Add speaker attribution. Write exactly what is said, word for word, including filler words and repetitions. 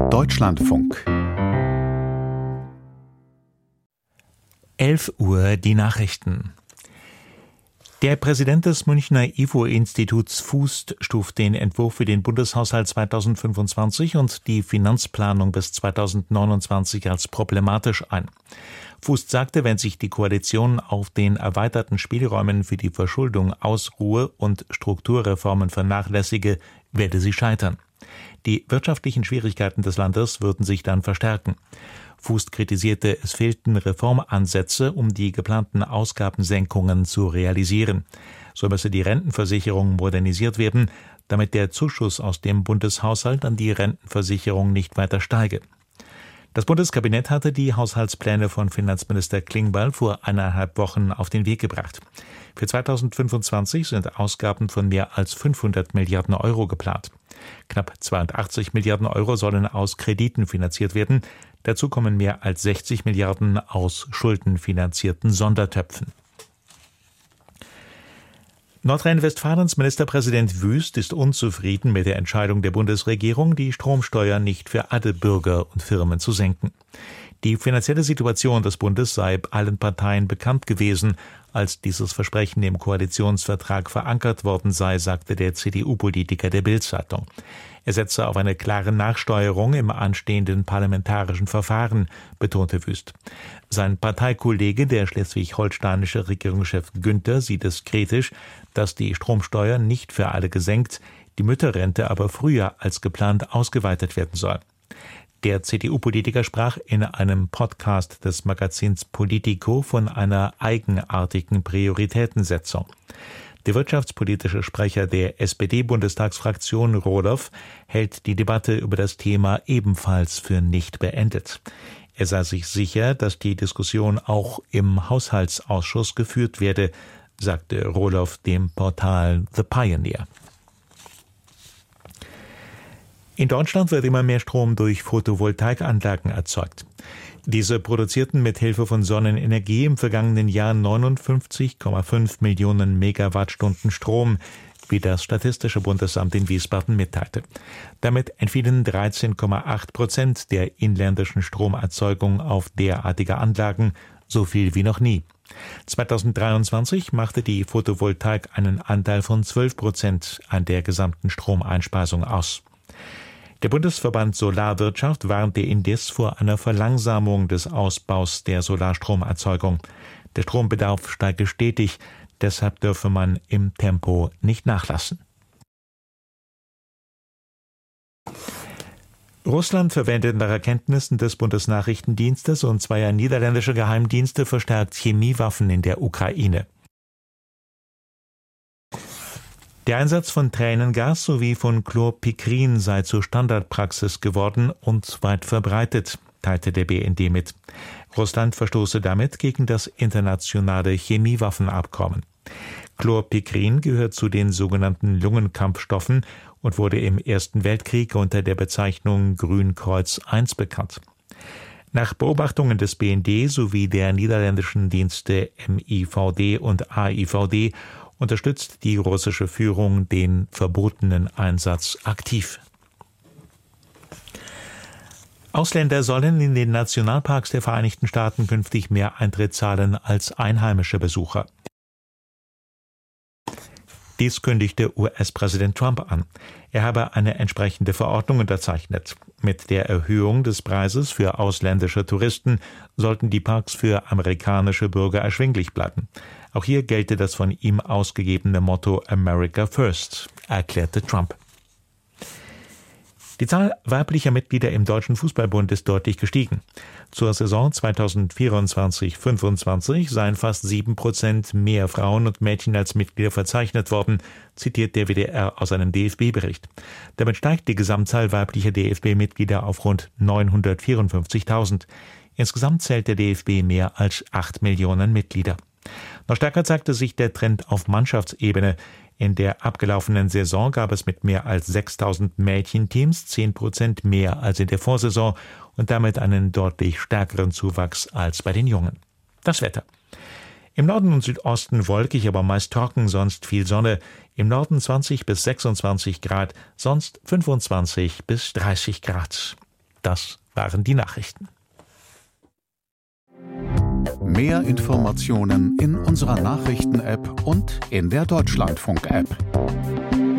Speaker 1: Deutschlandfunk.
Speaker 2: elf Uhr die Nachrichten. Der Präsident des Münchner I F O-Instituts Fußt stuft den Entwurf für den Bundeshaushalt zweitausendfünfundzwanzig und die Finanzplanung bis zweitausendneunundzwanzig als problematisch ein. Fußt sagte, wenn sich die Koalition auf den erweiterten Spielräumen für die Verschuldung ausruhe und Strukturreformen vernachlässige, werde sie scheitern. Die wirtschaftlichen Schwierigkeiten des Landes würden sich dann verstärken. Fußt kritisierte, es fehlten Reformansätze, um die geplanten Ausgabensenkungen zu realisieren. So müsse die Rentenversicherung modernisiert werden, damit der Zuschuss aus dem Bundeshaushalt an die Rentenversicherung nicht weiter steige. Das Bundeskabinett hatte die Haushaltspläne von Finanzminister Klingbeil vor eineinhalb Wochen auf den Weg gebracht. Für zweitausendfünfundzwanzig sind Ausgaben von mehr als fünfhundert Milliarden Euro geplant. Knapp zweiundachtzig Milliarden Euro sollen aus Krediten finanziert werden. Dazu kommen mehr als sechzig Milliarden aus schuldenfinanzierten Sondertöpfen. Nordrhein-Westfalens Ministerpräsident Wüst ist unzufrieden mit der Entscheidung der Bundesregierung, die Stromsteuer nicht für alle Bürger und Firmen zu senken. Die finanzielle Situation des Bundes sei allen Parteien bekannt gewesen, als dieses Versprechen im Koalitionsvertrag verankert worden sei, sagte der C D U-Politiker der Bild-Zeitung. Er setze auf eine klare Nachsteuerung im anstehenden parlamentarischen Verfahren, betonte Wüst. Sein Parteikollege, der schleswig-holsteinische Regierungschef Günther, sieht es kritisch, dass die Stromsteuer nicht für alle gesenkt, die Mütterrente aber früher als geplant ausgeweitet werden soll. Der C D U-Politiker sprach in einem Podcast des Magazins Politico von einer eigenartigen Prioritätensetzung. Der wirtschaftspolitische Sprecher der S P D-Bundestagsfraktion Roloff hält die Debatte über das Thema ebenfalls für nicht beendet. Er sei sich sicher, dass die Diskussion auch im Haushaltsausschuss geführt werde, sagte Roloff dem Portal The Pioneer. In Deutschland wird immer mehr Strom durch Photovoltaikanlagen erzeugt. Diese produzierten mit Hilfe von Sonnenenergie im vergangenen Jahr neunundfünfzig Komma fünf Millionen Megawattstunden Strom, wie das Statistische Bundesamt in Wiesbaden mitteilte. Damit entfielen dreizehn Komma acht Prozent der inländischen Stromerzeugung auf derartige Anlagen, so viel wie noch nie. zweitausenddreiundzwanzig machte die Photovoltaik einen Anteil von zwölf Prozent an der gesamten Stromeinspeisung aus. Der Bundesverband Solarwirtschaft warnte indes vor einer Verlangsamung des Ausbaus der Solarstromerzeugung. Der Strombedarf steige stetig, deshalb dürfe man im Tempo nicht nachlassen. Russland verwendet nach Erkenntnissen des Bundesnachrichtendienstes und zweier niederländischer Geheimdienste verstärkt Chemiewaffen in der Ukraine. Der Einsatz von Tränengas sowie von Chlorpikrin sei zur Standardpraxis geworden und weit verbreitet, teilte der B N D mit. Russland verstoße damit gegen das internationale Chemiewaffenabkommen. Chlorpikrin gehört zu den sogenannten Lungenkampfstoffen und wurde im Ersten Weltkrieg unter der Bezeichnung Grünkreuz eins bekannt. Nach Beobachtungen des B N D sowie der niederländischen Dienste M I V D und A I V D unterstützt die russische Führung den verbotenen Einsatz aktiv. Ausländer sollen in den Nationalparks der Vereinigten Staaten künftig mehr Eintritt zahlen als einheimische Besucher. Dies kündigte U S-Präsident Trump an. Er habe eine entsprechende Verordnung unterzeichnet. Mit der Erhöhung des Preises für ausländische Touristen sollten die Parks für amerikanische Bürger erschwinglich bleiben. Auch hier gelte das von ihm ausgegebene Motto America First, erklärte Trump. Die Zahl weiblicher Mitglieder im Deutschen Fußballbund ist deutlich gestiegen. Zur Saison zweitausendvierundzwanzig fünfundzwanzig seien fast sieben Prozent mehr Frauen und Mädchen als Mitglieder verzeichnet worden, zitiert der W D R aus einem D F B-Bericht. Damit steigt die Gesamtzahl weiblicher D F B-Mitglieder auf rund neunhundertvierundfünfzigtausend. Insgesamt zählt der D F B mehr als acht Millionen Mitglieder. Noch stärker zeigte sich der Trend auf Mannschaftsebene. In der abgelaufenen Saison gab es mit mehr als sechstausend Mädchenteams zehn Prozent mehr als in der Vorsaison und damit einen deutlich stärkeren Zuwachs als bei den Jungen. Das Wetter. Im Norden und Südosten wolkig, aber meist trocken, sonst viel Sonne. Im Norden zwanzig bis sechsundzwanzig Grad, sonst fünfundzwanzig bis dreißig Grad. Das waren die Nachrichten.
Speaker 1: Mehr Informationen in unserer Nachrichten-App und in der Deutschlandfunk-App.